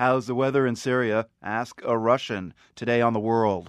How's the weather in Syria? Ask a Russian. Today on The World.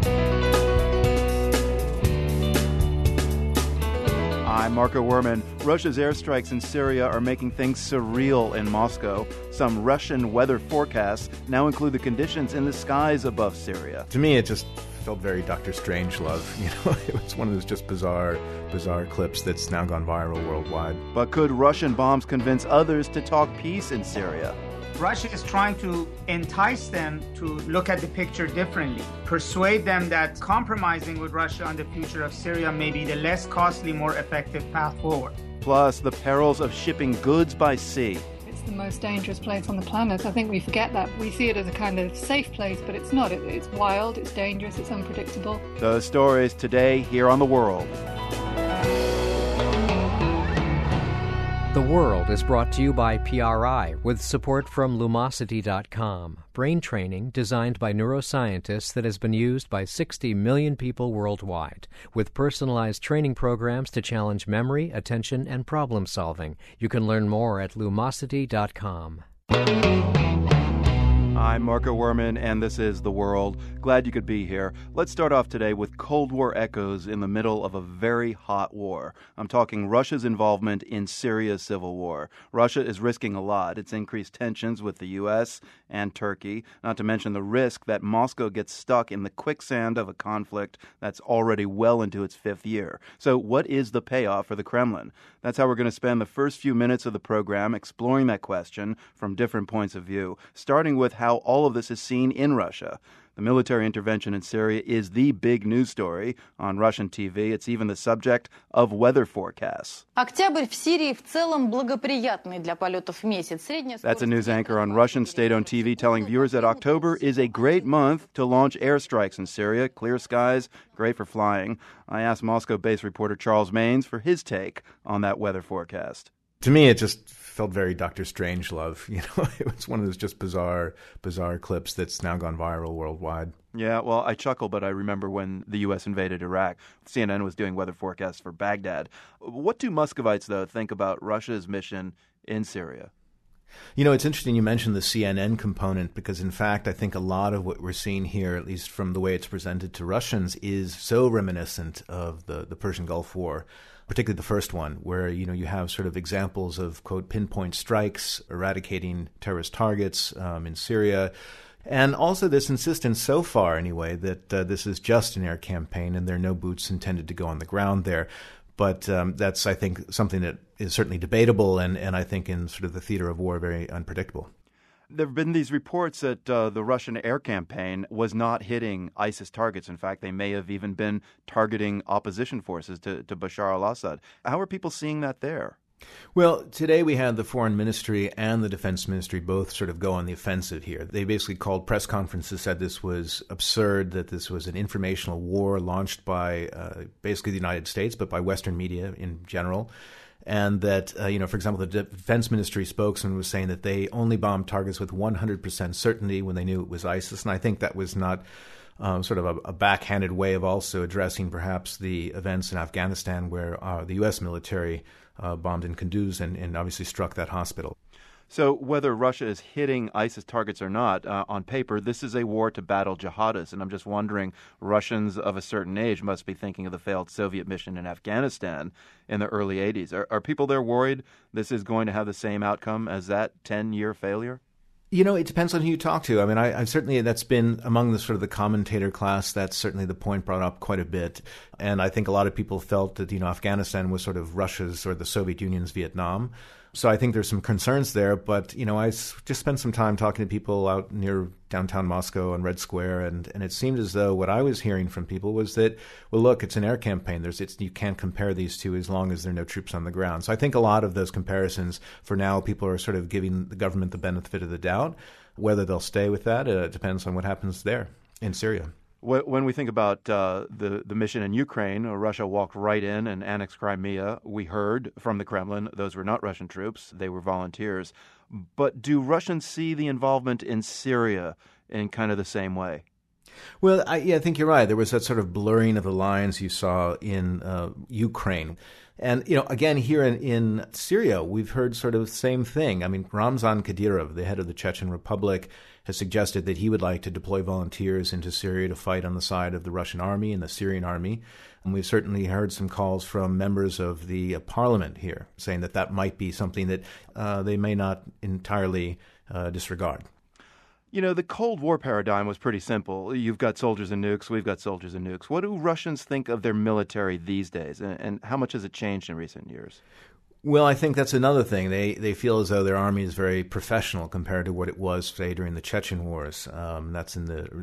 I'm Marco Werman. Russia's airstrikes in Syria are making things surreal in Moscow. Some Russian weather forecasts now include the conditions in the skies above Syria. To me, it just felt very Dr. Strangelove. It was one of those just bizarre clips that's now gone viral worldwide. But could Russian bombs convince others to talk peace in Syria? Russia is trying to entice them to look at the picture differently, persuade them that compromising with Russia on the future of Syria may be the less costly, more effective path forward. Plus, the perils of shipping goods by sea. It's the most dangerous place on the planet. I think we forget that. We see it as a kind of safe place, but it's not. It's wild, it's dangerous, it's unpredictable. Those stories today here on The World. The World is brought to you by PRI with support from Lumosity.com, brain training designed by neuroscientists that has been used by 60 million people worldwide, with personalized training programs to challenge memory, attention, and problem solving. You can learn more at Lumosity.com. I'm Marco Werman, and this is The World. Glad you could be here. Let's start off today with Cold War echoes in the middle of a very hot war. I'm talking Russia's involvement in Syria's civil war. Russia is risking a lot. It's increased tensions with the U.S. and Turkey, not to mention the risk that Moscow gets stuck in the quicksand of a conflict that's already well into its fifth year. So what is the payoff for the Kremlin? That's how we're going to spend the first few minutes of the program exploring that question from different points of view, starting with how all of this is seen in Russia. The military intervention in Syria is the big news story on Russian TV. It's even the subject of weather forecasts. That's a news anchor on Russian state-owned TV telling viewers that October is a great month to launch airstrikes in Syria. Clear skies, great for flying. I asked Moscow-based reporter Charles Maynes for his take on that weather forecast. To me, it just felt very Dr. Strangelove. It was one of those just bizarre clips that's now gone viral worldwide. Yeah, well, I chuckle, but I remember when the U.S. invaded Iraq, CNN was doing weather forecasts for Baghdad. What do Muscovites, though, think about Russia's mission in Syria? It's interesting you mentioned the CNN component because, in fact, I think a lot of what we're seeing here, at least from the way it's presented to Russians, is so reminiscent of the Persian Gulf War, particularly the first one, where, you have sort of examples of, quote, pinpoint strikes, eradicating terrorist targets in Syria. And also this insistence so far, anyway, that this is just an air campaign and there are no boots intended to go on the ground there. But that's, I think, something that is certainly debatable and I think in sort of the theater of war, very unpredictable. There have been these reports that the Russian air campaign was not hitting ISIS targets. In fact, they may have even been targeting opposition forces to Bashar al-Assad. How are people seeing that there? Well, today we had the Foreign Ministry and the Defense Ministry both sort of go on the offensive here. They basically called press conferences, said this was absurd, that this was an informational war launched by basically the United States, but by Western media in general. And that, for example, the Defense Ministry spokesman was saying that they only bombed targets with 100% certainty when they knew it was ISIS. And I think that was not sort of a backhanded way of also addressing perhaps the events in Afghanistan where the U.S. military bombed in Kunduz and obviously struck that hospital. So whether Russia is hitting ISIS targets or not, on paper, this is a war to battle jihadists. And I'm just wondering, Russians of a certain age must be thinking of the failed Soviet mission in Afghanistan in the early 80s. Are people there worried this is going to have the same outcome as that 10-year failure? It depends on who you talk to. I mean, I've certainly, that's been among the sort of the commentator class, that's certainly the point brought up quite a bit. And I think a lot of people felt that, Afghanistan was sort of Russia's or the Soviet Union's Vietnam. So I think there's some concerns there. But, I just spent some time talking to people out near downtown Moscow and Red Square. And it seemed as though what I was hearing from people was that, well, look, it's an air campaign. You can't compare these two as long as there are no troops on the ground. So I think a lot of those comparisons, for now, people are sort of giving the government the benefit of the doubt. Whether they'll stay with that, depends on what happens there in Syria. When we think about the mission in Ukraine, Russia walked right in and annexed Crimea. We heard from the Kremlin those were not Russian troops. They were volunteers. But do Russians see the involvement in Syria in kind of the same way? Well, I think you're right. There was that sort of blurring of the lines you saw in Ukraine. And, again, here in Syria, we've heard sort of the same thing. I mean, Ramzan Kadyrov, the head of the Chechen Republic, has suggested that he would like to deploy volunteers into Syria to fight on the side of the Russian army and the Syrian army. And we've certainly heard some calls from members of the parliament here saying that that might be something that they may not entirely disregard. The Cold War paradigm was pretty simple. You've got soldiers and nukes, we've got soldiers and nukes. What do Russians think of their military these days, and how much has it changed in recent years? Well, I think that's another thing. They feel as though their army is very professional compared to what it was, say, during the Chechen Wars. That's in the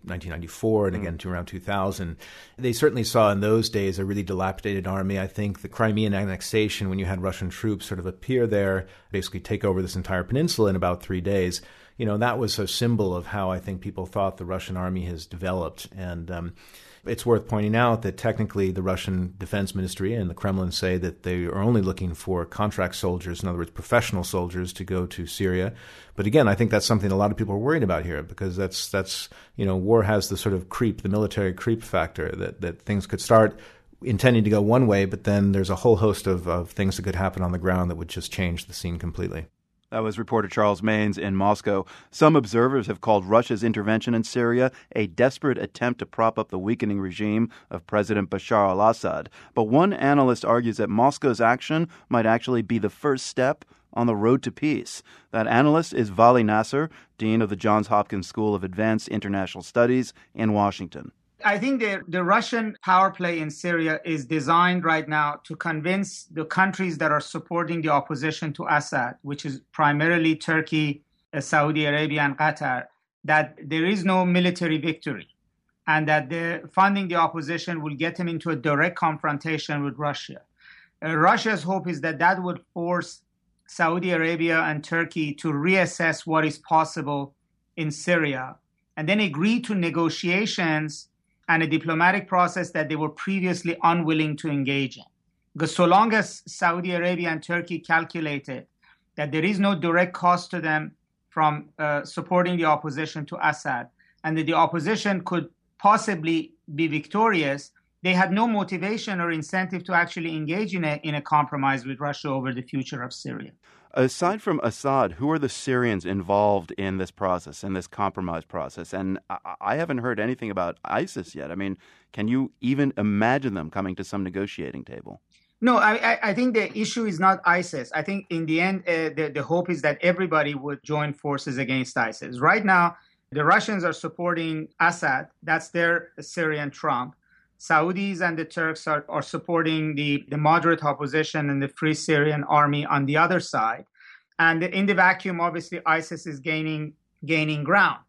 1994 and again to around 2000. They certainly saw in those days a really dilapidated army. I think the Crimean annexation, when you had Russian troops sort of appear there, basically take over this entire peninsula in about 3 days, that was a symbol of how I think people thought the Russian army has developed. And it's worth pointing out that technically the Russian Defense Ministry and the Kremlin say that they are only looking for contract soldiers, in other words, professional soldiers, to go to Syria. But again, I think that's something a lot of people are worried about here, because that's war has the sort of the military creep factor, that things could start intending to go one way, but then there's a whole host of things that could happen on the ground that would just change the scene completely. That was reporter Charles Maynes in Moscow. Some observers have called Russia's intervention in Syria a desperate attempt to prop up the weakening regime of President Bashar al-Assad. But one analyst argues that Moscow's action might actually be the first step on the road to peace. That analyst is Vali Nasser, dean of the Johns Hopkins School of Advanced International Studies in Washington. I think the Russian power play in Syria is designed right now to convince the countries that are supporting the opposition to Assad, which is primarily Turkey, Saudi Arabia, and Qatar, that there is no military victory and that funding the opposition will get them into a direct confrontation with Russia. Russia's hope is that would force Saudi Arabia and Turkey to reassess what is possible in Syria and then agree to negotiations and a diplomatic process that they were previously unwilling to engage in. Because so long as Saudi Arabia and Turkey calculated that there is no direct cost to them from supporting the opposition to Assad, and that the opposition could possibly be victorious, they had no motivation or incentive to actually engage in a compromise with Russia over the future of Syria. Aside from Assad, who are the Syrians involved in this process, in this compromise process? And I haven't heard anything about ISIS yet. I mean, can you even imagine them coming to some negotiating table? No, I think the issue is not ISIS. I think in the end, the hope is that everybody would join forces against ISIS. Right now, the Russians are supporting Assad. That's their Syrian Trump. Saudis and the Turks are supporting the moderate opposition and the Free Syrian Army on the other side. And in the vacuum, obviously, ISIS is gaining ground.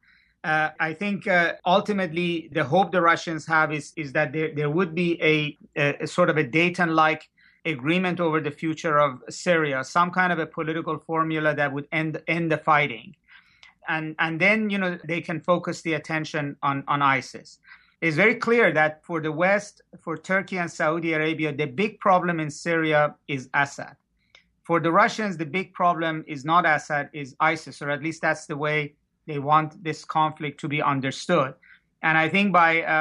I think ultimately the hope the Russians have is that there would be a sort of a Dayton-like agreement over the future of Syria, some kind of a political formula that would end the fighting. And then, they can focus the attention on ISIS. It's very clear that for the West, for Turkey and Saudi Arabia, the big problem in Syria is Assad. For the Russians, the big problem is not Assad, is ISIS, or at least that's the way they want this conflict to be understood. And I think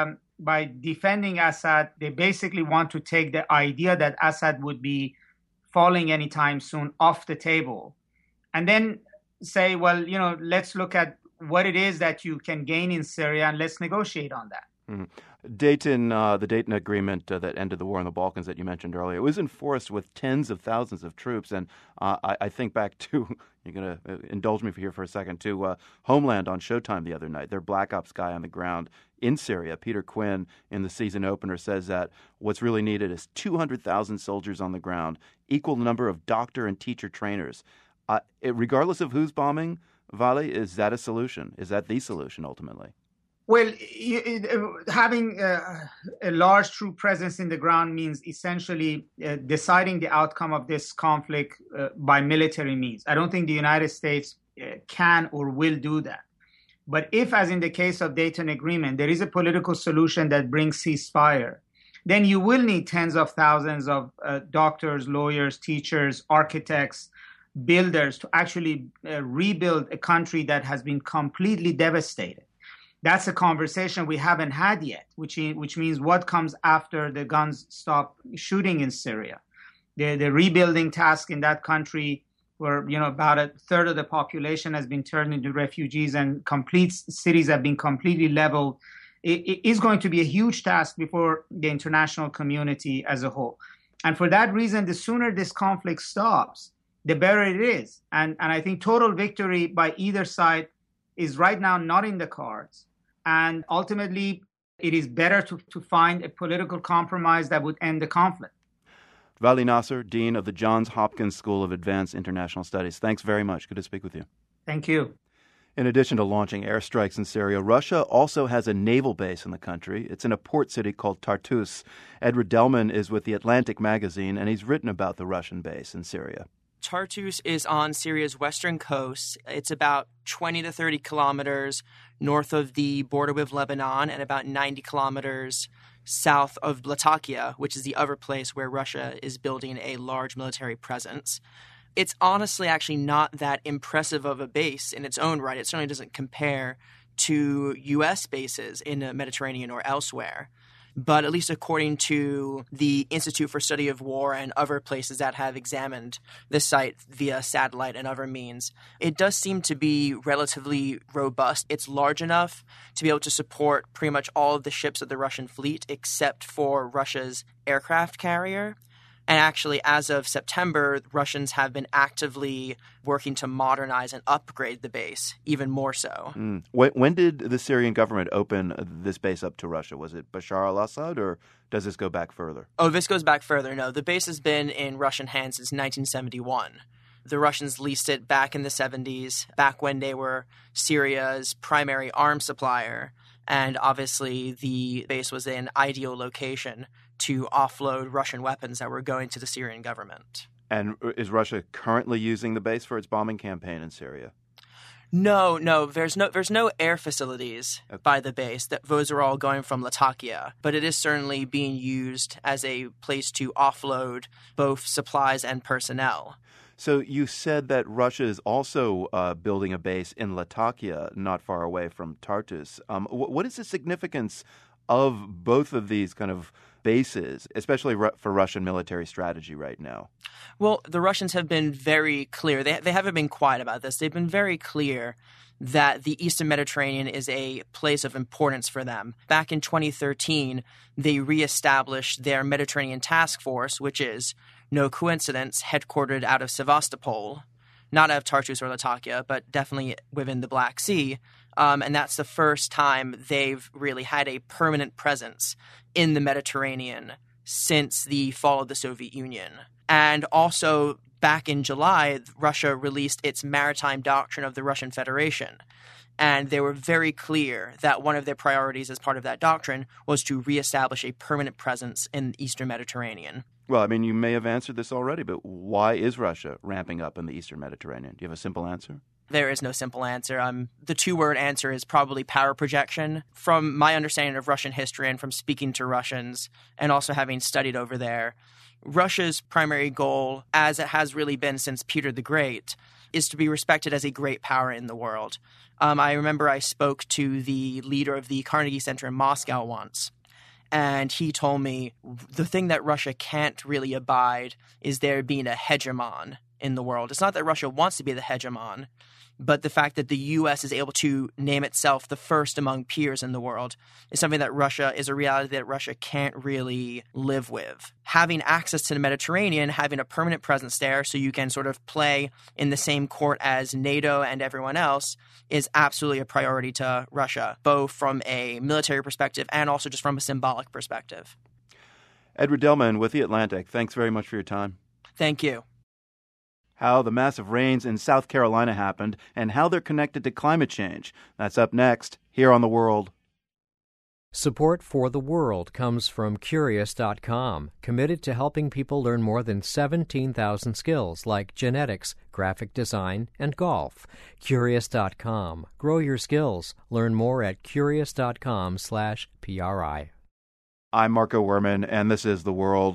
by defending Assad, they basically want to take the idea that Assad would be falling anytime soon off the table. And then say, well, let's look at what it is that you can gain in Syria and let's negotiate on that. Dayton, the Dayton Agreement that ended the war in the Balkans that you mentioned earlier, it was enforced with tens of thousands of troops. And I think back to, you're going to indulge me here for a second, to Homeland on Showtime the other night. Their Black Ops guy on the ground in Syria, Peter Quinn, in the season opener, says that what's really needed is 200,000 soldiers on the ground, equal number of doctor and teacher trainers. Regardless of who's bombing, Vali, is that a solution? Is that the solution ultimately? Well, having a large troop presence in the ground means essentially deciding the outcome of this conflict by military means. I don't think the United States can or will do that. But if, as in the case of Dayton Agreement, there is a political solution that brings ceasefire, then you will need tens of thousands of doctors, lawyers, teachers, architects, builders to actually rebuild a country that has been completely devastated. That's a conversation we haven't had yet, which means what comes after the guns stop shooting in Syria. The rebuilding task in that country, where about a third of the population has been turned into refugees and complete cities have been completely leveled, it is going to be a huge task before the international community as a whole. And for that reason, the sooner this conflict stops, the better it is. And I think total victory by either side is right now not in the cards. And ultimately, it is better to find a political compromise that would end the conflict. Vali Nasr, Dean of the Johns Hopkins School of Advanced International Studies. Thanks very much. Good to speak with you. Thank you. In addition to launching airstrikes in Syria, Russia also has a naval base in the country. It's in a port city called Tartus. Ed Ridelman is with The Atlantic magazine, and he's written about the Russian base in Syria. Tartus is on Syria's western coast. It's about 20 to 30 kilometers north of the border with Lebanon and about 90 kilometers south of Latakia, which is the other place where Russia is building a large military presence. It's honestly actually not that impressive of a base in its own right. It certainly doesn't compare to U.S. bases in the Mediterranean or elsewhere. But at least according to the Institute for Study of War and other places that have examined the site via satellite and other means, it does seem to be relatively robust. It's large enough to be able to support pretty much all of the ships of the Russian fleet except for Russia's aircraft carrier. And actually, as of September, Russians have been actively working to modernize and upgrade the base, even more so. When did the Syrian government open this base up to Russia? Was it Bashar al-Assad, or does this go back further? Oh, this goes back further. No, the base has been in Russian hands since 1971. The Russians leased it back in the 70s, back when they were Syria's primary arms supplier. And obviously, the base was an ideal location to offload Russian weapons that were going to the Syrian government. And is Russia currently using the base for its bombing campaign in Syria? No. There's no air facilities by the base. Those are all going from Latakia. But it is certainly being used as a place to offload both supplies and personnel. So you said that Russia is also building a base in Latakia, not far away from Tartus. What is the significance of both of these kind of bases, especially for Russian military strategy right now? Well, the Russians have been very clear. They haven't been quiet about this. They've been very clear that the Eastern Mediterranean is a place of importance for them. Back in 2013, they reestablished their Mediterranean Task Force, which is, no coincidence, headquartered out of Sevastopol, not out of Tartus or Latakia, but definitely within the Black Sea. And that's the first time they've really had a permanent presence in the Mediterranean since the fall of the Soviet Union. And also, back in July, Russia released its maritime doctrine of the Russian Federation. And they were very clear that one of their priorities as part of that doctrine was to reestablish a permanent presence in the Eastern Mediterranean. Well, I mean, you may have answered this already, but why is Russia ramping up in the Eastern Mediterranean? Do you have a simple answer? There is no simple answer. The two-word answer is probably power projection. From my understanding of Russian history and from speaking to Russians and also having studied over there, Russia's primary goal, as it has really been since Peter the Great, is to be respected as a great power in the world. I remember I spoke to the leader of the Carnegie Center in Moscow once, and he told me the thing that Russia can't really abide is there being a hegemon in the world. It's not that Russia wants to be the hegemon, but the fact that the U.S. is able to name itself the first among peers in the world is something that is a reality that Russia can't really live with. Having access to the Mediterranean, having a permanent presence there so you can sort of play in the same court as NATO and everyone else is absolutely a priority to Russia, both from a military perspective and also just from a symbolic perspective. Ed Ridelman with The Atlantic, thanks very much for your time. Thank you. How the massive rains in South Carolina happened, and how they're connected to climate change. That's up next, here on The World. Support for The World comes from Curious.com, committed to helping people learn more than 17,000 skills like genetics, graphic design, and golf. Curious.com. Grow your skills. Learn more at Curious.com/PRI. I'm Marco Werman, and this is The World.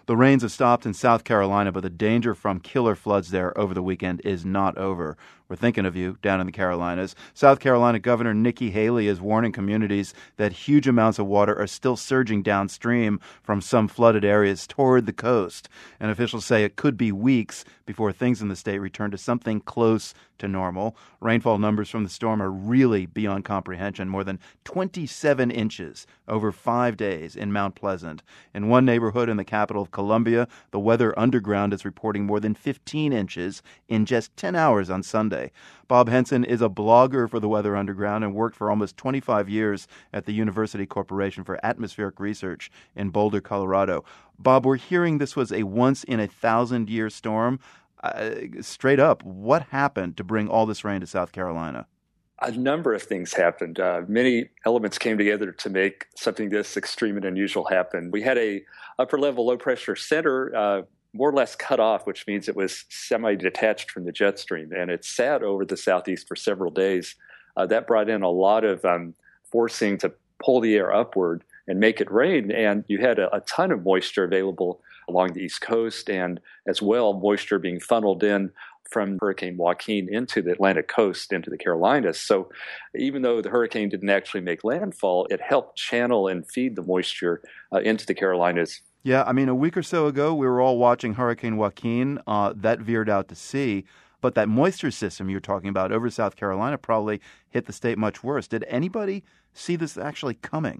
The rains have stopped in South Carolina, but the danger from killer floods there over the weekend is not over. We're thinking of you down in the Carolinas. South Carolina Governor Nikki Haley is warning communities that huge amounts of water are still surging downstream from some flooded areas toward the coast. And officials say it could be weeks before things in the state return to something close to normal. Rainfall numbers from the storm are really beyond comprehension. More than 27 inches over 5 days in Mount Pleasant. In one neighborhood in the capital of Columbia, the Weather Underground is reporting more than 15 inches in just 10 hours on Sunday. Bob Henson is a blogger for the Weather Underground and worked for almost 25 years at the University Corporation for Atmospheric Research in Boulder, Colorado. Bob, we're hearing this was a once-in-a-thousand-year storm. Straight up, what happened to bring all this rain to South Carolina? A number of things happened. Many elements came together to make something this extreme and unusual happen. We had a upper-level low-pressure center more or less cut off, which means it was semi-detached from the jet stream, and it sat over the southeast for several days. That brought in a lot of forcing to pull the air upward and make it rain, and you had a ton of moisture available along the East Coast, and as well moisture being funneled in from Hurricane Joaquin into the Atlantic coast, into the Carolinas. So even though the hurricane didn't actually make landfall, it helped channel and feed the moisture into the Carolinas. Yeah, I mean, a week or so ago, we were all watching Hurricane Joaquin. That veered out to sea. But that moisture system you're talking about over South Carolina probably hit the state much worse. Did anybody see this actually coming?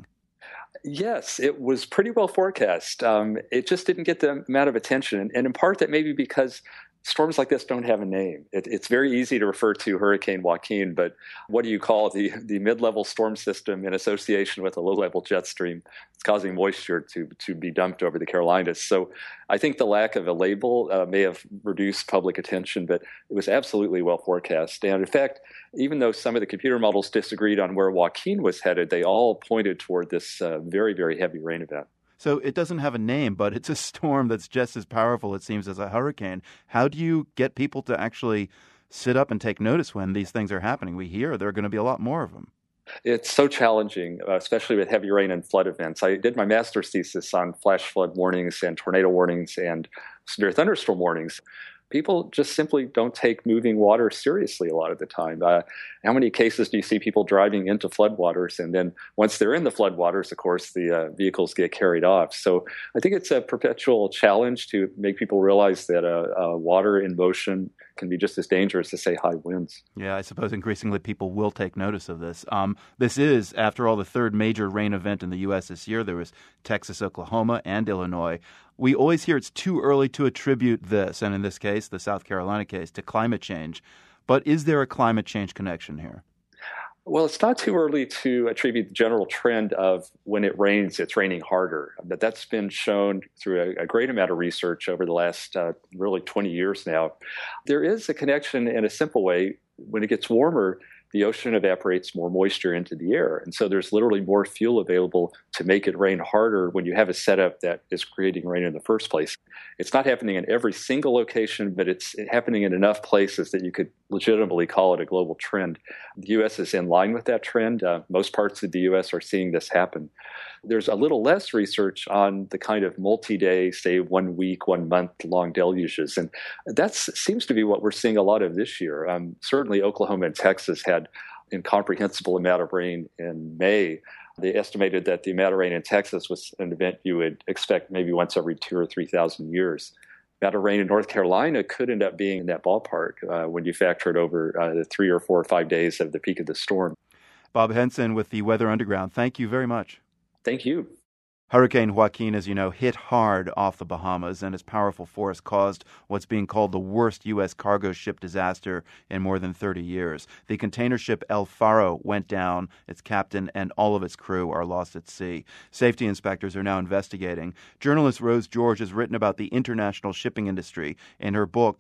Yes, it was pretty well forecast. It just didn't get the amount of attention. And in part, that may be because storms like this don't have a name. It's very easy to refer to Hurricane Joaquin, but what do you call the mid-level storm system in association with a low-level jet stream? It's causing moisture to be dumped over the Carolinas. So I think the lack of a label may have reduced public attention, but it was absolutely well forecast. And in fact, even though some of the computer models disagreed on where Joaquin was headed, they all pointed toward this very, very heavy rain event. So it doesn't have a name, but it's a storm that's just as powerful, it seems, as a hurricane. How do you get people to actually sit up and take notice when these things are happening? We hear there are going to be a lot more of them. It's so challenging, especially with heavy rain and flood events. I did my master's thesis on flash flood warnings and tornado warnings and severe thunderstorm warnings. People just simply don't take moving water seriously a lot of the time. How many cases do you see people driving into floodwaters, and then once they're in the floodwaters, of course, the vehicles get carried off? So I think it's a perpetual challenge to make people realize that water in motion can be just as dangerous as, say, high winds. Yeah, I suppose increasingly people will take notice of this. This is, after all, the third major rain event in the U.S. this year. There was Texas, Oklahoma, and Illinois. We always hear it's too early to attribute this, and in this case, the South Carolina case, to climate change. But is there a climate change connection here? Well, it's not too early to attribute the general trend of when it rains, it's raining harder. But that's been shown through a great amount of research over the last really 20 years now. There is a connection in a simple way. When it gets warmer, the ocean evaporates more moisture into the air. And so there's literally more fuel available to make it rain harder when you have a setup that is creating rain in the first place. It's not happening in every single location, but it's happening in enough places that you could legitimately call it a global trend. The U.S. is in line with that trend. Most parts of the U.S. are seeing this happen. There's a little less research on the kind of multi-day, say 1 week, 1 month long deluges. And that seems to be what we're seeing a lot of this year. Certainly Oklahoma and Texas had an incomprehensible amount of rain in May. They estimated that the amount of rain in Texas was an event you would expect maybe once every 2,000 or 3,000 years. The amount of rain in North Carolina could end up being in that ballpark when you factor it over the 3 or 4 or 5 days of the peak of the storm. Bob Henson with the Weather Underground, thank you very much. Thank you. Hurricane Joaquin, as you know, hit hard off the Bahamas, and its powerful force caused what's being called the worst U.S. cargo ship disaster in more than 30 years. The container ship El Faro went down. Its captain and all of its crew are lost at sea. Safety inspectors are now investigating. Journalist Rose George has written about the international shipping industry in her book,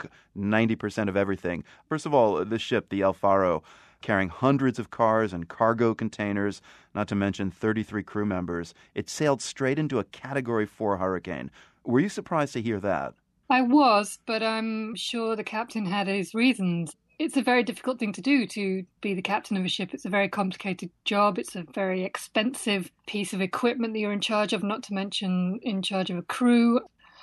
90% of Everything. First of all, this ship, the El Faro, carrying hundreds of cars and cargo containers, not to mention 33 crew members. It sailed straight into a Category 4 hurricane. Were you surprised to hear that? I was, but I'm sure the captain had his reasons. It's a very difficult thing to do, to be the captain of a ship. It's a very complicated job. It's a very expensive piece of equipment that you're in charge of, not to mention in charge of a crew.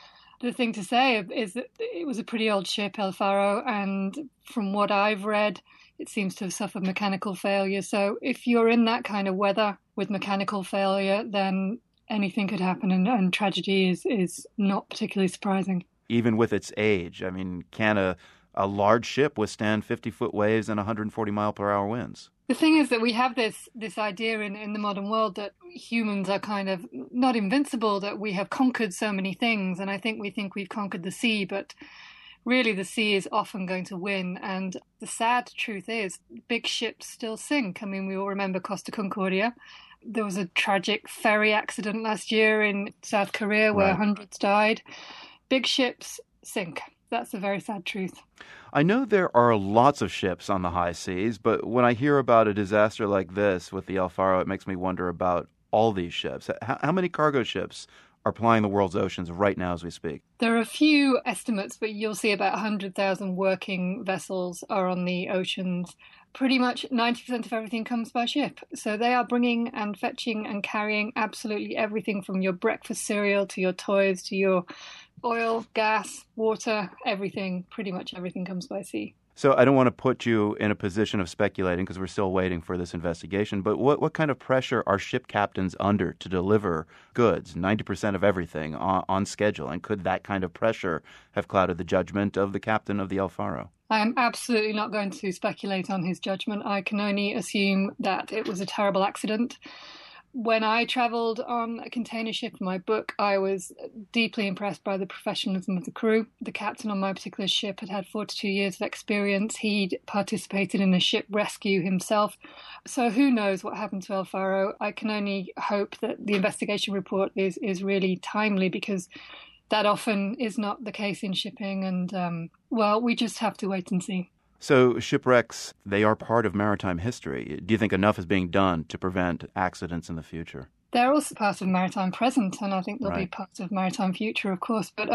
The thing to say is that it was a pretty old ship, El Faro, and from what I've read, it seems to have suffered mechanical failure. So if you're in that kind of weather with mechanical failure, then anything could happen, and tragedy is not particularly surprising. Even with its age, I mean, can a large ship withstand 50-foot waves and 140-mile-per-hour winds? The thing is that we have this idea in the modern world that humans are kind of not invincible, that we have conquered so many things. And I think we've conquered the sea, but really the sea is often going to win. And the sad truth is big ships still sink. I mean, we all remember Costa Concordia. There was a tragic ferry accident last year in South Korea where hundreds died. Big ships sink. That's a very sad truth. I know there are lots of ships on the high seas, but when I hear about a disaster like this with the El Faro, it makes me wonder about all these ships. How many cargo ships are plying the world's oceans right now as we speak? There are a few estimates, but you'll see about 100,000 working vessels are on the oceans. Pretty much 90% of everything comes by ship. So they are bringing and fetching and carrying absolutely everything from your breakfast cereal to your toys to your oil, gas, water, everything. Pretty much everything comes by sea. So I don't want to put you in a position of speculating because we're still waiting for this investigation, but what kind of pressure are ship captains under to deliver goods, 90% of everything, on schedule? And could that kind of pressure have clouded the judgment of the captain of the El Faro? I am absolutely not going to speculate on his judgment. I can only assume that it was a terrible accident. When I travelled on a container ship in my book, I was deeply impressed by the professionalism of the crew. The captain on my particular ship had 42 years of experience. He'd participated in a ship rescue himself. So who knows what happened to El Faro? I can only hope that the investigation report is really timely, because that often is not the case in shipping. And, we just have to wait and see. So shipwrecks, they are part of maritime history. Do you think enough is being done to prevent accidents in the future? They're also part of maritime present, and I think they'll be part of maritime future, of course. But,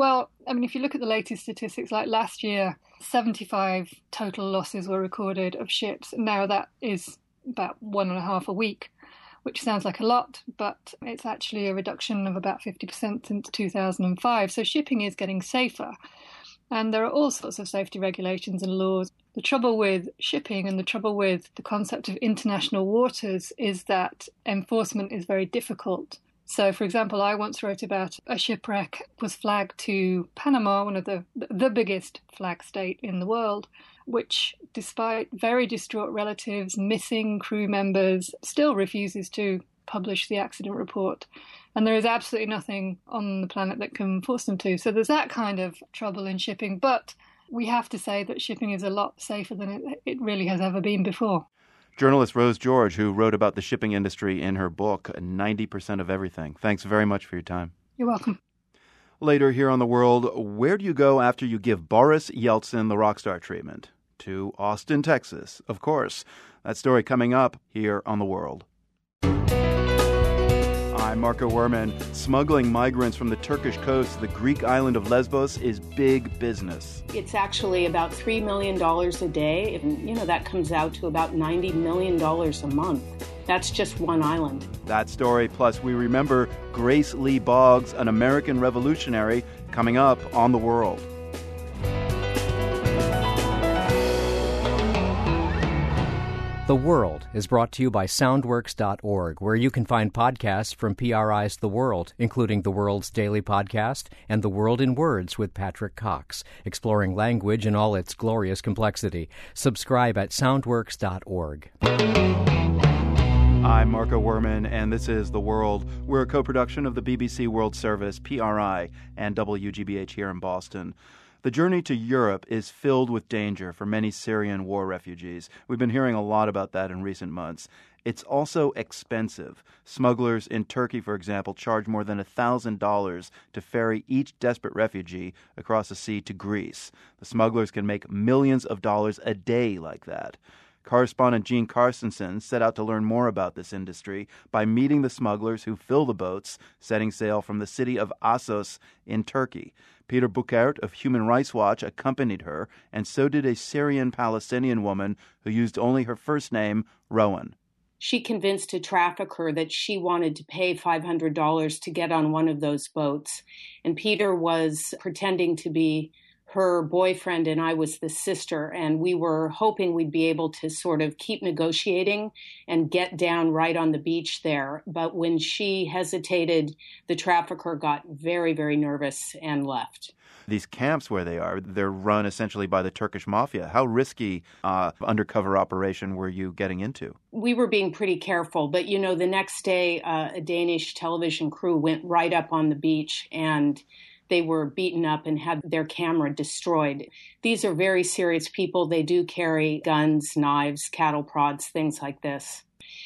if you look at the latest statistics, like last year, 75 total losses were recorded of ships. Now that is about 1.5 a week, which sounds like a lot, but it's actually a reduction of about 50% since 2005. So shipping is getting safer. And there are all sorts of safety regulations and laws. The trouble with shipping and the trouble with the concept of international waters is that enforcement is very difficult. So, for example, I once wrote about a shipwreck was flagged to Panama, one of the biggest flag state in the world, which, despite very distraught relatives, missing crew members, still refuses to publish the accident report. And there is absolutely nothing on the planet that can force them to. So there's that kind of trouble in shipping. But we have to say that shipping is a lot safer than it really has ever been before. Journalist Rose George, who wrote about the shipping industry in her book, 90% of Everything. Thanks very much for your time. You're welcome. Later here on The World, where do you go after you give Boris Yeltsin the rock star treatment? To Austin, Texas, of course. That story coming up here on The World. I'm Marco Werman. Smuggling migrants from the Turkish coast to the Greek island of Lesbos is big business. It's actually about $3 million a day. And, that comes out to about $90 million a month. That's just one island. That story, plus we remember Grace Lee Boggs, an American revolutionary, coming up on The World. The World is brought to you by Soundworks.org, where you can find podcasts from PRI's The World, including The World's Daily Podcast and The World in Words with Patrick Cox, exploring language in all its glorious complexity. Subscribe at Soundworks.org. I'm Marco Werman, and this is The World. We're a co-production of the BBC World Service, PRI, and WGBH here in Boston. The journey to Europe is filled with danger for many Syrian war refugees. We've been hearing a lot about that in recent months. It's also expensive. Smugglers in Turkey, for example, charge more than $1,000 to ferry each desperate refugee across the sea to Greece. The smugglers can make millions of dollars a day like that. Correspondent Gene Carstensen set out to learn more about this industry by meeting the smugglers who fill the boats setting sail from the city of Assos in Turkey. Peter Bukert of Human Rights Watch accompanied her, and so did a Syrian-Palestinian woman who used only her first name, Rowan. She convinced a trafficker that she wanted to pay $500 to get on one of those boats. And Peter was pretending to be her boyfriend and I was the sister. And we were hoping we'd be able to sort of keep negotiating and get down right on the beach there. But when she hesitated, the trafficker got very, very nervous and left. These camps where they're run essentially by the Turkish mafia. How risky undercover operation were you getting into? We were being pretty careful, but the next day a Danish television crew went right up on the beach and they were beaten up and had their camera destroyed. These are very serious people. They do carry guns, knives, cattle prods, things like this.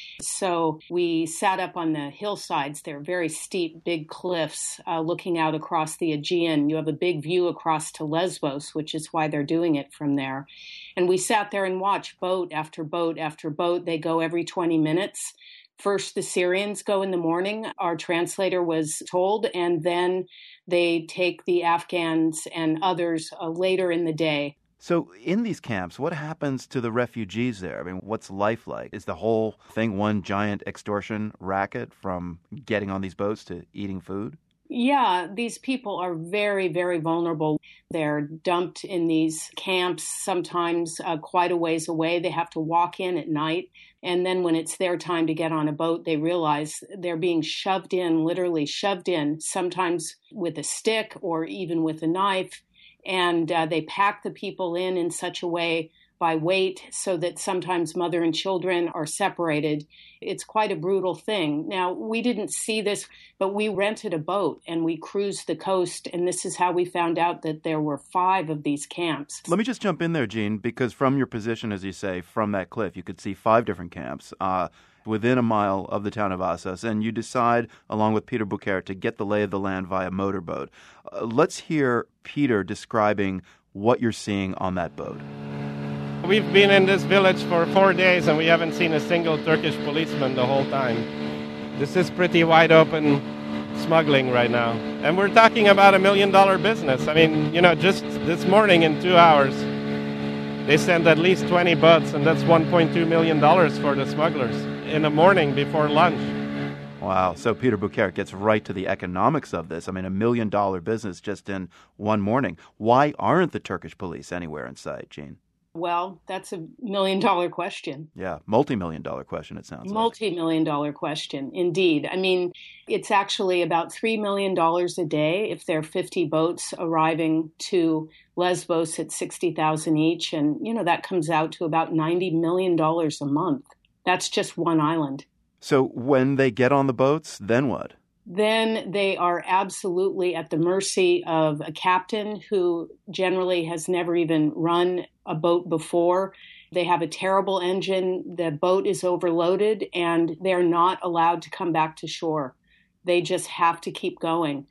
So we sat up on the hillsides. They're very steep, big cliffs looking out across the Aegean. You have a big view across to Lesbos, which is why they're doing it from there. And we sat there and watched boat after boat after boat. They go every 20 minutes. First, the Syrians go in the morning, our translator was told, and then they take the Afghans and others later in the day. So in these camps, what happens to the refugees there? I mean, what's life like? Is the whole thing one giant extortion racket from getting on these boats to eating food? Yeah, these people are very, very vulnerable. They're dumped in these camps, sometimes quite a ways away. They have to walk in at night. And then when it's their time to get on a boat, they realize they're being shoved in, literally shoved in, sometimes with a stick or even with a knife. And they pack the people in such a way by weight so that sometimes mother and children are separated. It's quite a brutal thing. Now, we didn't see this, but we rented a boat and we cruised the coast. And this is how we found out that there were 5 of these camps. Let me just jump in there, Jean, because from your position, as you say, from that cliff, you could see 5 different camps within a mile of the town of Assos, and you decide, along with Peter Bucqueret, to get the lay of the land via motorboat. Let's hear Peter describing what you're seeing on that boat. We've been in this village for 4 days, and we haven't seen a single Turkish policeman the whole time. This is pretty wide open smuggling right now. And we're talking about $1 million business. I mean, just this morning in 2 hours, they sent at least 20 boats, and that's $1.2 million for the smugglers in the morning before lunch. Wow. So Peter Bucqueret gets right to the economics of this. I mean, $1 million business just in one morning. Why aren't the Turkish police anywhere in sight, Jean? Well, that's $1 million question. Yeah, multi-million-dollar question, it sounds like. Multi-million-dollar question, indeed. I mean, it's actually about $3 million a day if there are 50 boats arriving to Lesbos at $60,000 each. And, that comes out to about $90 million a month. That's just one island. So when they get on the boats, then what? Then they are absolutely at the mercy of a captain who generally has never even run a boat before. They have a terrible engine. The boat is overloaded and they're not allowed to come back to shore. They just have to keep going.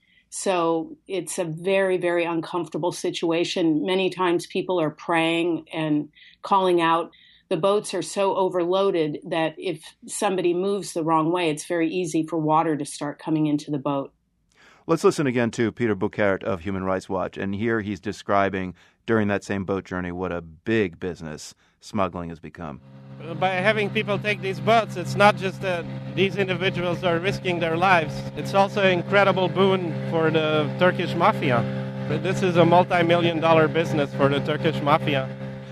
So it's a very, very uncomfortable situation. Many times people are praying and calling out. The boats are so overloaded that if somebody moves the wrong way, it's very easy for water to start coming into the boat. Let's listen again to Peter Bucqueret of Human Rights Watch. And here he's describing during that same boat journey what a big business smuggling has become. By having people take these boats, it's not just that these individuals are risking their lives. It's also an incredible boon for the Turkish mafia. But this is a multi-million-dollar business for the Turkish mafia.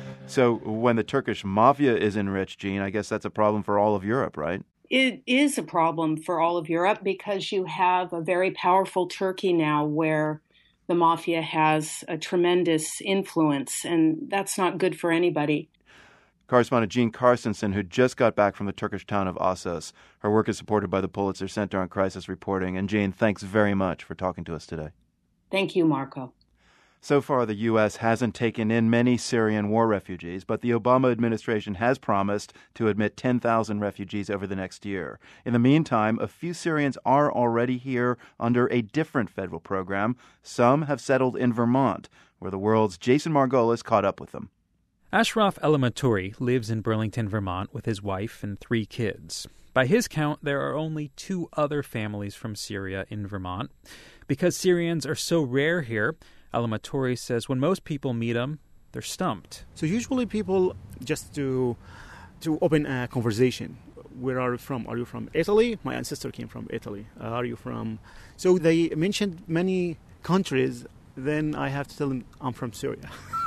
So when the Turkish mafia is enriched, Jean, I guess that's a problem for all of Europe, right? It is a problem for all of Europe because you have a very powerful Turkey now where the mafia has a tremendous influence, and that's not good for anybody. Correspondent Jean Carstensen, who just got back from the Turkish town of Assos. Her work is supported by the Pulitzer Center on Crisis Reporting. And Jean, thanks very much for talking to us today. Thank you, Marco. So far, the U.S. hasn't taken in many Syrian war refugees, but the Obama administration has promised to admit 10,000 refugees over the next year. In the meantime, a few Syrians are already here under a different federal program. Some have settled in Vermont, where the world's Jason Margolis caught up with them. Ashraf Elamaturi lives in Burlington, Vermont, with his wife and 3 kids. By his count, there are only 2 other families from Syria in Vermont. Because Syrians are so rare here, Elamaturi says when most people meet them, they're stumped. So usually people just to open a conversation where are you from? Are you from Italy? My ancestor came from Italy. Are you from... So they mentioned many countries. Then I have to tell them I'm from Syria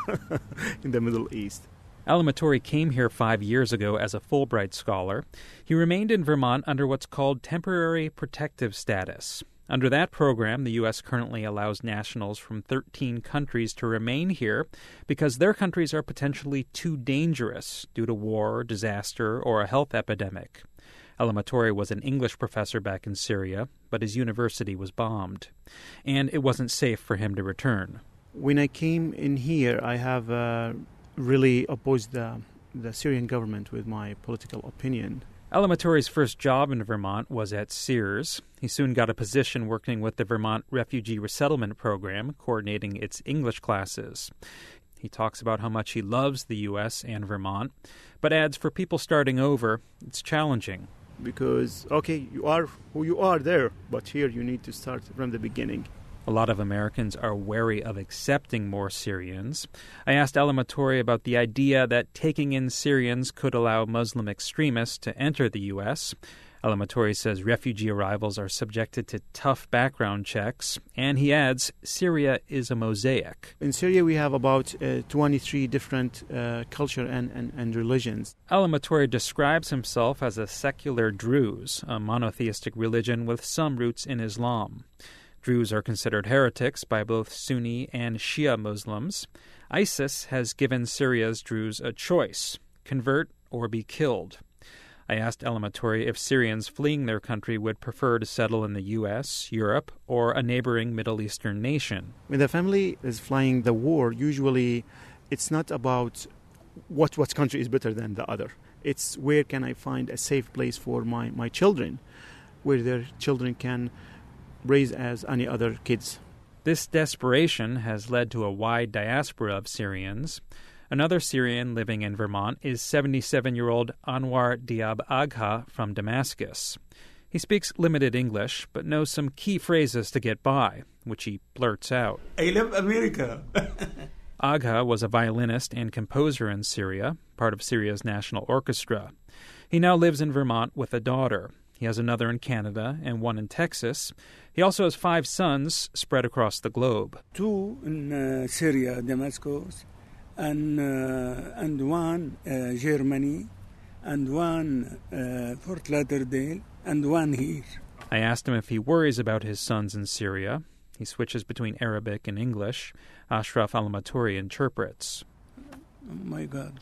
in the Middle East. Al-Amatori came here 5 years ago as a Fulbright scholar. He remained in Vermont under what's called temporary protective status. Under that program, the U.S. currently allows nationals from 13 countries to remain here because their countries are potentially too dangerous due to war, disaster, or a health epidemic. Al-Amatori was an English professor back in Syria, but his university was bombed, and it wasn't safe for him to return. When I came in here, I have really opposed the Syrian government with my political opinion. Al-Amatori's first job in Vermont was at Sears. He soon got a position working with the Vermont Refugee Resettlement Program, coordinating its English classes. He talks about how much he loves the U.S. and Vermont, but adds for people starting over, it's challenging. Because, okay, you are who you are there, but here you need to start from the beginning. A lot of Americans are wary of accepting more Syrians. I asked Al-Amatori about the idea that taking in Syrians could allow Muslim extremists to enter the U.S. Al-Amatori says refugee arrivals are subjected to tough background checks, and he adds Syria is a mosaic. In Syria, we have about 23 different culture and religions. Al-Amatori describes himself as a secular Druze, a monotheistic religion with some roots in Islam. Druze are considered heretics by both Sunni and Shia Muslims. ISIS has given Syria's Druze a choice, convert or be killed. I asked Al-Amatori if Syrians fleeing their country would prefer to settle in the U.S., Europe, or a neighboring Middle Eastern nation. When the family is flying the war, usually it's not about what country is better than the other. It's where can I find a safe place for my children, where their children can raise as any other kids. This desperation has led to a wide diaspora of Syrians. Another Syrian living in Vermont is 77-year-old Anwar Diab Agha from Damascus. He speaks limited English, but knows some key phrases to get by, which he blurts out. I love America. Agha was a violinist and composer in Syria, part of Syria's national orchestra. He now lives in Vermont with a daughter. He has another in Canada and one in Texas. He also has 5 sons spread across the globe. 2 in Syria, Damascus, and 1 Germany, and 1 Fort Lauderdale, and 1 here. I asked him if he worries about his sons in Syria. He switches between Arabic and English. Ashraf Al-Amatori interprets. Oh my God,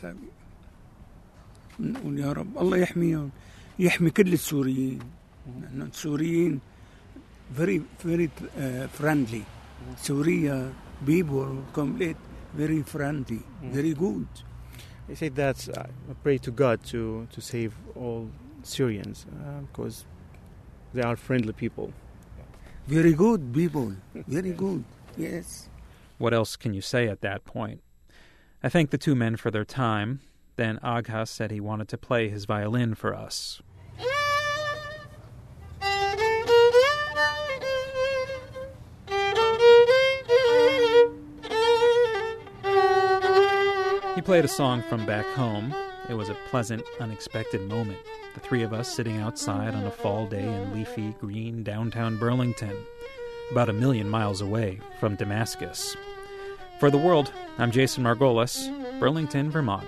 يا رب الله يحميهم يحمي كل السوريين. السوريين very friendly. Syria people complete very friendly, very good. I say that I pray to God to save all Syrians because they are friendly people. Very good people, very good, yes. What else can you say at that point? I thanked the 2 men for their time. Then Agha said he wanted to play his violin for us. He played a song from back home. It was a pleasant, unexpected moment. The 3 of us sitting outside on a fall day in leafy, green downtown Burlington, about 1 million miles away from Damascus. For The World, I'm Jason Margolis, Burlington, Vermont.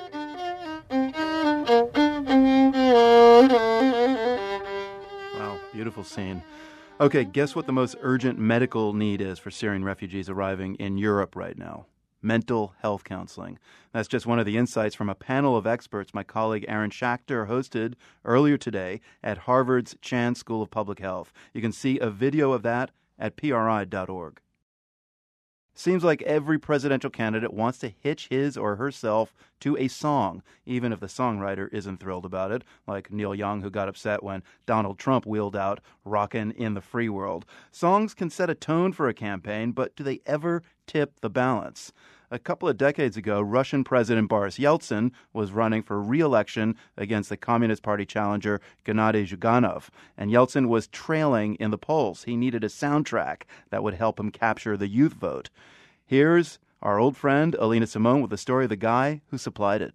Wow, beautiful scene. Okay, guess what the most urgent medical need is for Syrian refugees arriving in Europe right now? Mental health counseling. That's just one of the insights from a panel of experts my colleague Aaron Schachter hosted earlier today at Harvard's Chan School of Public Health. You can see a video of that at PRI.org. Seems like every presidential candidate wants to hitch his or herself to a song, even if the songwriter isn't thrilled about it, like Neil Young, who got upset when Donald Trump wheeled out Rockin' in the Free World. Songs can set a tone for a campaign, but do they ever tip the balance? A couple of decades ago, Russian President Boris Yeltsin was running for re-election against the Communist Party challenger Gennady Zyuganov, and Yeltsin was trailing in the polls. He needed a soundtrack that would help him capture the youth vote. Here's our old friend Alina Simone with the story of the guy who supplied it.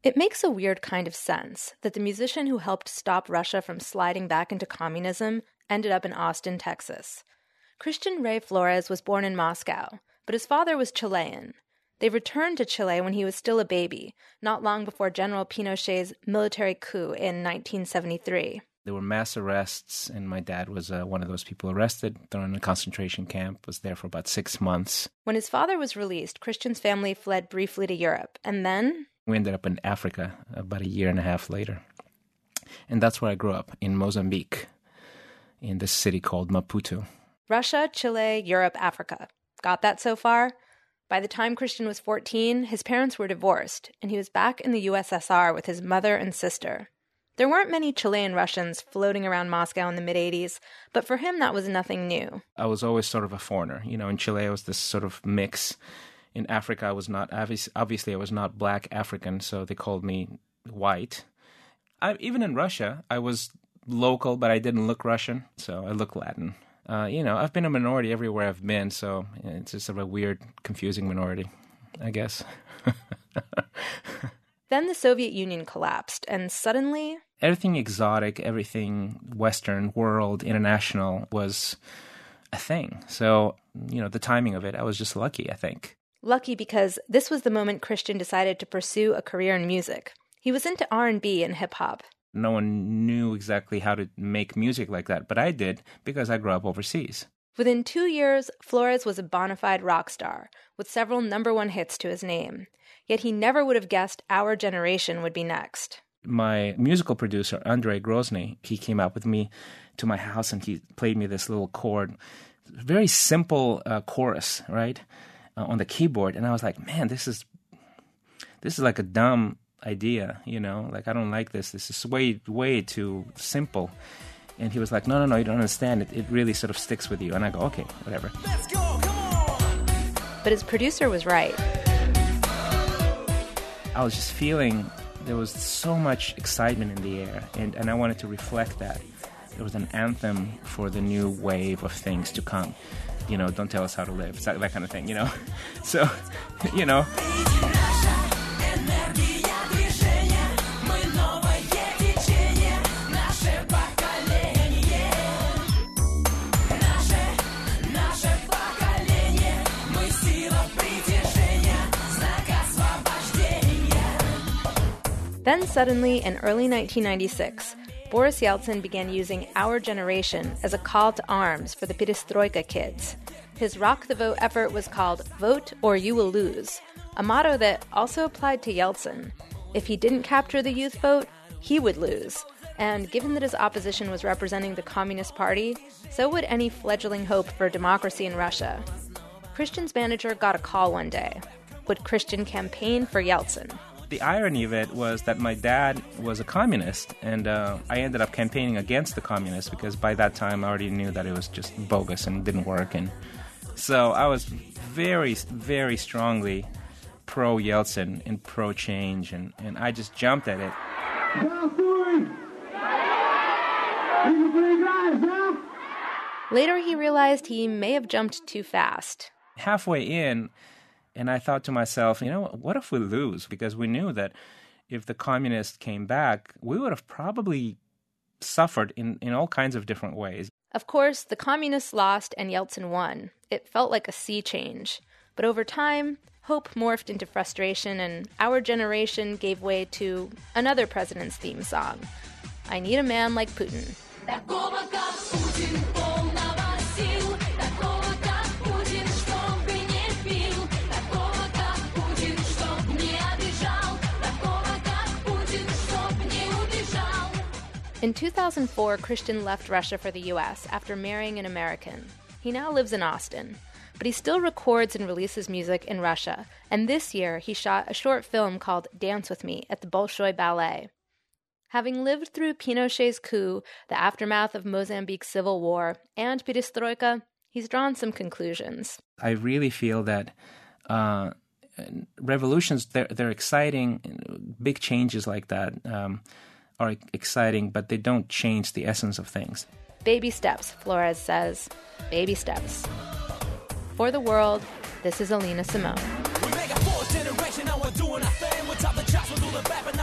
It makes a weird kind of sense that the musician who helped stop Russia from sliding back into communism ended up in Austin, Texas. Christian Rey Flores was born in Moscow, but his father was Chilean. They returned to Chile when he was still a baby, not long before General Pinochet's military coup in 1973. There were mass arrests, and my dad was one of those people arrested, thrown in a concentration camp, was there for about 6 months. When his father was released, Christian's family fled briefly to Europe, and then we ended up in Africa about a year and a half later. And that's where I grew up, in Mozambique, in this city called Maputo. Russia, Chile, Europe, Africa. Got that so far? By the time Christian was 14, his parents were divorced, and he was back in the USSR with his mother and sister. There weren't many Chilean Russians floating around Moscow in the mid-'80s, but for him that was nothing new. I was always sort of a foreigner. In Chile I was this sort of mix. In Africa, I was not, obviously I was not black African, so they called me white. Even in Russia, I was local, but I didn't look Russian, so I look Latin. I've been a minority everywhere I've been, so it's just sort of a weird, confusing minority, I guess. Then the Soviet Union collapsed, and suddenly everything exotic, everything Western, world, international was a thing. So, the timing of it, I was just lucky, I think. Lucky because this was the moment Christian decided to pursue a career in music. He was into R&B and hip-hop. No one knew exactly how to make music like that, but I did because I grew up overseas. Within 2 years, Flores was a bona fide rock star, with several number-one hits to his name. Yet he never would have guessed Our Generation would be next. My musical producer, Andrei Grozny, he came out with me to my house and he played me this little chord. Very simple chorus, right? On the keyboard, and I was like, man, this is like a dumb idea, like I don't like this. This is way too simple. And he was like, no, you don't understand. It really sort of sticks with you. And I go, okay, whatever. Let's go, come on! But his producer was right. I was just feeling there was so much excitement in the air, and I wanted to reflect that. It was an anthem for the new wave of things to come. Don't tell us how to live, that kind of thing, So, Then suddenly, in early 1996, Boris Yeltsin began using Our Generation as a call to arms for the Perestroika kids. His Rock the Vote effort was called Vote or You Will Lose, a motto that also applied to Yeltsin. If he didn't capture the youth vote, he would lose. And given that his opposition was representing the Communist Party, so would any fledgling hope for democracy in Russia. Christian's manager got a call one day. Would Christian campaign for Yeltsin? The irony of it was that my dad was a communist, and I ended up campaigning against the communists because by that time I already knew that it was just bogus and didn't work. And so I was very, very strongly pro-Yeltsin and pro-change, and I just jumped at it. Later he realized he may have jumped too fast. Halfway in, and I thought to myself, what if we lose? Because we knew that if the communists came back, we would have probably suffered in all kinds of different ways. Of course, the communists lost and Yeltsin won. It felt like a sea change. But over time, hope morphed into frustration, and Our Generation gave way to another president's theme song, I Need a Man Like Putin. In 2004, Christian left Russia for the U.S. after marrying an American. He now lives in Austin, but he still records and releases music in Russia, and this year he shot a short film called Dance With Me at the Bolshoi Ballet. Having lived through Pinochet's coup, the aftermath of Mozambique's civil war, and Perestroika, he's drawn some conclusions. I really feel that revolutions, they're exciting, big changes like that are exciting, but they don't change the essence of things. Baby steps, Flores says. Baby steps. For the World, this is Alina Simone. We make a fourth generation, now we're doing our thing. We're top the charts, we'll do the back,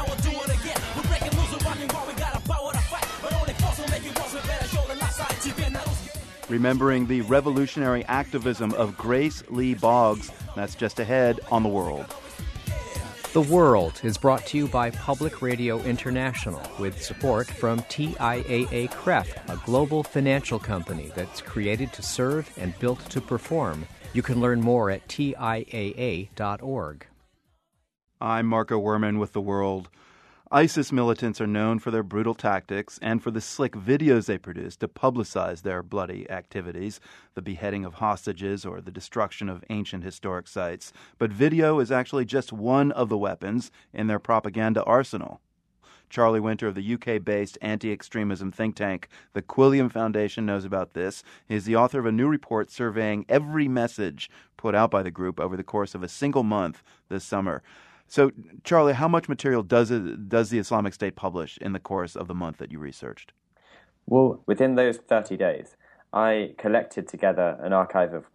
remembering the revolutionary activism of Grace Lee Boggs. That's just ahead on The World. The World is brought to you by Public Radio International with support from TIAA-CREF, a global financial company that's created to serve and built to perform. You can learn more at TIAA.org. I'm Marco Werman with The World. ISIS militants are known for their brutal tactics and for the slick videos they produce to publicize their bloody activities, the beheading of hostages or the destruction of ancient historic sites. But video is actually just one of the weapons in their propaganda arsenal. Charlie Winter of the UK-based anti-extremism think tank, the Quilliam Foundation, knows about this. He's the author of a new report surveying every message put out by the group over the course of a single month this summer. So, Charlie, how much material does the Islamic State publish in the course of the month that you researched? Well, within those 30 days, I collected together an archive of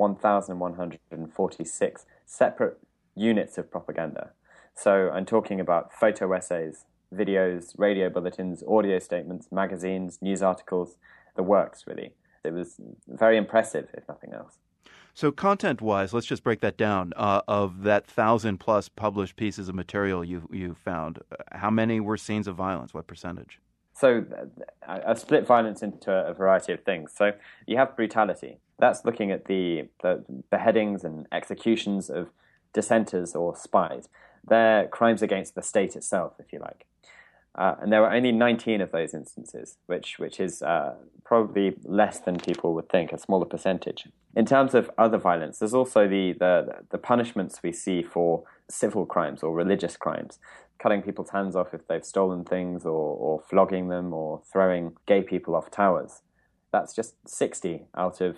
1,146 separate units of propaganda. So I'm talking about photo essays, videos, radio bulletins, audio statements, magazines, news articles, the works, really. It was very impressive, if nothing else. So content-wise, let's just break that down. Of that 1,000-plus published pieces of material you found, how many were scenes of violence? What percentage? So I've split violence into a variety of things. So you have brutality. That's looking at the beheadings and executions of dissenters or spies. They're crimes against the state itself, if you like. And there were only 19 of those instances, which is probably less than people would think, a smaller percentage. In terms of other violence, there's also the punishments we see for civil crimes or religious crimes, cutting people's hands off if they've stolen things, or flogging them, or throwing gay people off towers. That's just 60 out of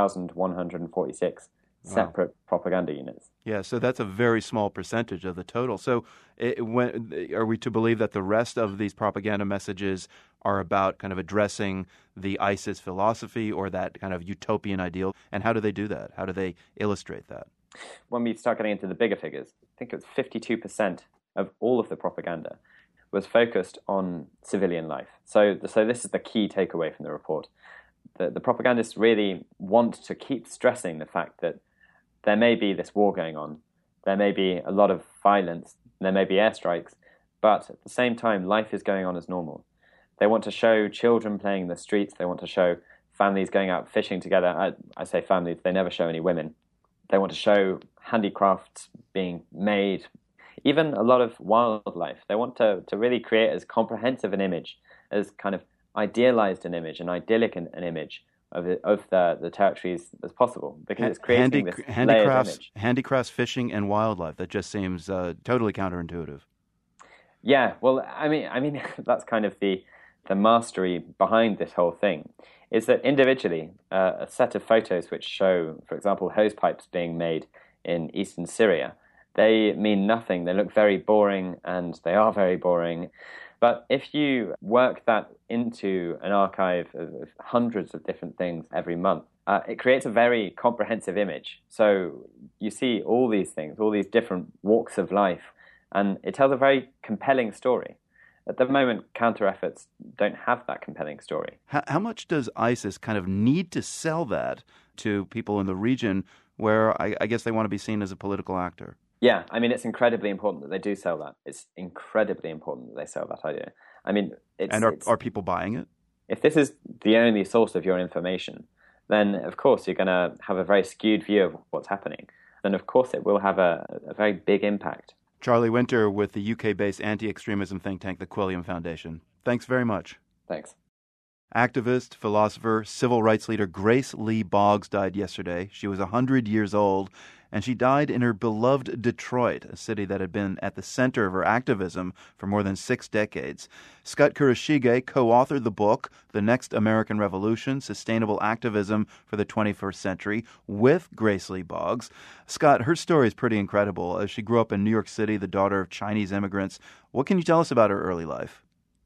1,146 separate propaganda units. Yeah, so that's a very small percentage of the total. So are we to believe that the rest of these propaganda messages are about kind of addressing the ISIS philosophy or that kind of utopian ideal? And how do they do that? How do they illustrate that? When we start getting into the bigger figures, I think it was 52% of all of the propaganda was focused on civilian life. So this is the key takeaway from the report. The propagandists really want to keep stressing the fact that there may be this war going on, there may be a lot of violence, there may be airstrikes, but at the same time, life is going on as normal. They want to show children playing in the streets, they want to show families going out fishing together. I say families, they never show any women. They want to show handicrafts being made, even a lot of wildlife. They want to really create as comprehensive an image, as kind of idealized an image, an idyllic an image of the territories as possible, because it's creating this layered image. Handicrafts, fishing, and wildlife. That just seems totally counterintuitive. Yeah, well, I mean, that's kind of the mastery behind this whole thing, is that individually, a set of photos which show, for example, hose pipes being made in eastern Syria, they mean nothing. They look very boring, and they are very boring. But if you work that into an archive of hundreds of different things every month, it creates a very comprehensive image. So you see all these things, all these different walks of life, and it tells a very compelling story. At the moment, counter efforts don't have that compelling story. How much does ISIS kind of need to sell that to people in the region where I guess they want to be seen as a political actor? Yeah, I mean, it's incredibly important that they do sell that. It's incredibly important that they sell that idea. I mean, are people buying it? If this is the only source of your information, then of course you're going to have a very skewed view of what's happening. Then of course it will have a very big impact. Charlie Winter with the UK-based anti-extremism think tank, the Quilliam Foundation. Thanks very much. Thanks. Activist, philosopher, civil rights leader Grace Lee Boggs died yesterday. She was 100 years old, and she died in her beloved Detroit, a city that had been at the center of her activism for more than 6 decades. Scott Kurashige co-authored the book, The Next American Revolution, Sustainable Activism for the 21st Century, with Grace Lee Boggs. Scott, her story is pretty incredible. She grew up in New York City, the daughter of Chinese immigrants. What can you tell us about her early life?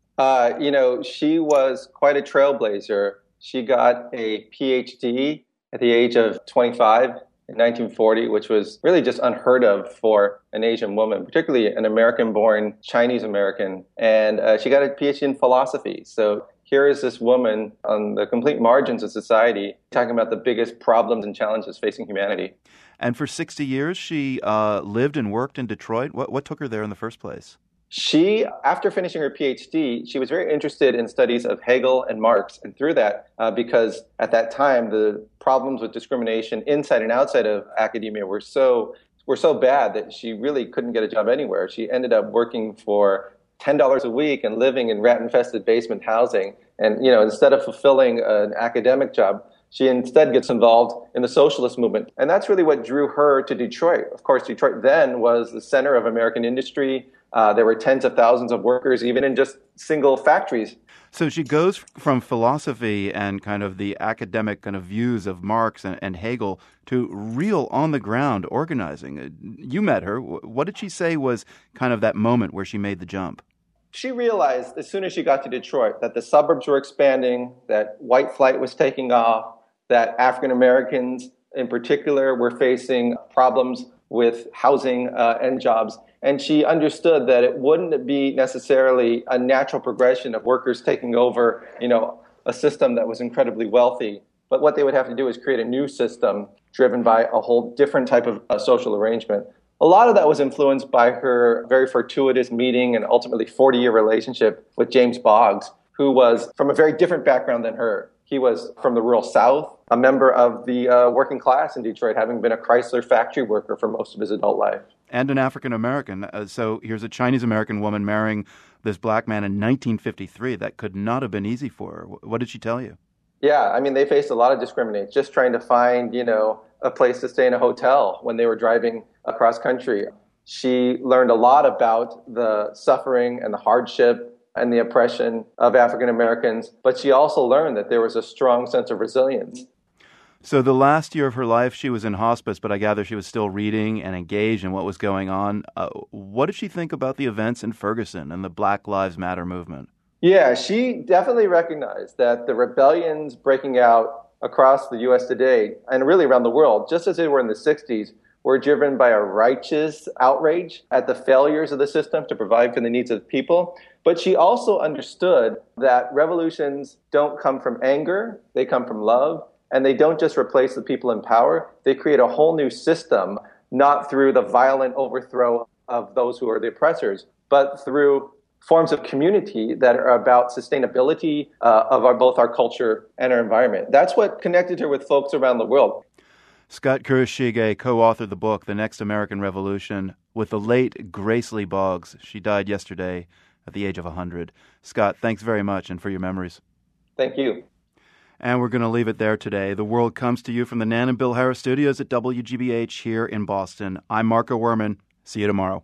She was quite a trailblazer. She got a PhD at the age of 25 in 1940, which was really just unheard of for an Asian woman, particularly an American-born Chinese American. And she got a PhD in philosophy. So here is this woman on the complete margins of society talking about the biggest problems and challenges facing humanity. And for 60 years, she lived and worked in Detroit. What took her there in the first place? She, after finishing her PhD, she was very interested in studies of Hegel and Marx. And through that, because at that time, the problems with discrimination inside and outside of academia were so bad that she really couldn't get a job anywhere. She ended up working for $10 a week and living in rat-infested basement housing. And, instead of fulfilling an academic job, she instead gets involved in the socialist movement. And that's really what drew her to Detroit. Of course, Detroit then was the center of American industry. There were tens of thousands of workers, even in just single factories. So she goes from philosophy and kind of the academic kind of views of Marx and Hegel to real on-the-ground organizing. You met her. What did she say was kind of that moment where she made the jump? She realized as soon as she got to Detroit that the suburbs were expanding, that white flight was taking off, that African Americans in particular were facing problems with housing and jobs. And she understood that it wouldn't be necessarily a natural progression of workers taking over, a system that was incredibly wealthy. But what they would have to do is create a new system driven by a whole different type of social arrangement. A lot of that was influenced by her very fortuitous meeting and ultimately 40-year relationship with James Boggs, who was from a very different background than her. He was from the rural South, a member of the working class in Detroit, having been a Chrysler factory worker for most of his adult life. And an African-American. So here's a Chinese-American woman marrying this black man in 1953. That could not have been easy for her. What did she tell you? Yeah, they faced a lot of discrimination, just trying to find, a place to stay in a hotel when they were driving across country. She learned a lot about the suffering and the hardship and the oppression of African Americans, but she also learned that there was a strong sense of resilience. So the last year of her life, she was in hospice, but I gather she was still reading and engaged in what was going on. What did she think about the events in Ferguson and the Black Lives Matter movement? Yeah, she definitely recognized that the rebellions breaking out across the U.S. today, and really around the world, just as they were in the 60s, were driven by a righteous outrage at the failures of the system to provide for the needs of the people. But she also understood that revolutions don't come from anger, they come from love, and they don't just replace the people in power, they create a whole new system, not through the violent overthrow of those who are the oppressors, but through forms of community that are about sustainability of both our culture and our environment. That's what connected her with folks around the world. Scott Kurashige co-authored the book, The Next American Revolution, with the late Grace Lee Boggs. She died yesterday at the age of 100. Scott, thanks very much and for your memories. Thank you. And we're going to leave it there today. The World comes to you from the Nan and Bill Harris studios at WGBH here in Boston. I'm Marco Werman. See you tomorrow.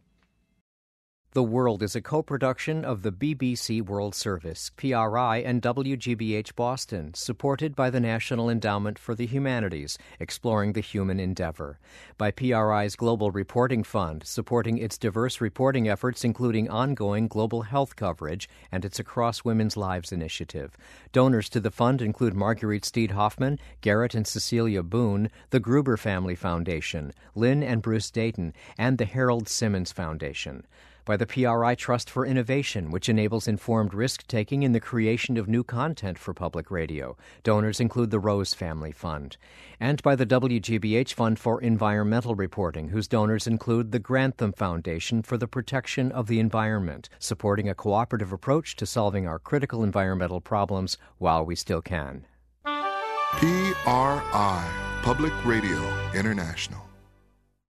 The World is a co-production of the BBC World Service, PRI, and WGBH Boston, supported by the National Endowment for the Humanities, exploring the human endeavor, by PRI's Global Reporting Fund, supporting its diverse reporting efforts, including ongoing global health coverage and its Across Women's Lives initiative. Donors to the fund include Marguerite Steed Hoffman, Garrett and Cecilia Boone, the Gruber Family Foundation, Lynn and Bruce Dayton, and the Harold Simmons Foundation. By the PRI Trust for Innovation, which enables informed risk-taking in the creation of new content for public radio. Donors include the Rose Family Fund. And by the WGBH Fund for Environmental Reporting, whose donors include the Grantham Foundation for the Protection of the Environment, supporting a cooperative approach to solving our critical environmental problems while we still can. PRI, Public Radio International.